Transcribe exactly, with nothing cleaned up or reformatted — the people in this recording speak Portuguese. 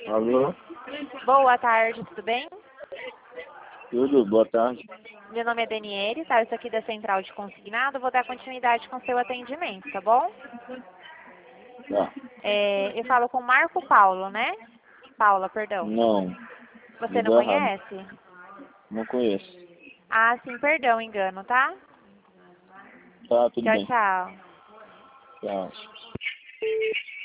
Alô? Boa tarde, tudo bem? Tudo, boa tarde. Meu nome é Daniele, tá? Eu sou aqui da Central de Consignado, vou dar continuidade com o seu atendimento, tá bom? Tá. É, eu falo com Marco Paulo, né? Paula, perdão. Não, Você não ligou errado. conhece? Não conheço. Ah, sim, perdão, engano, tá? Tá, tudo Tchau, bem. tchau. Tchau.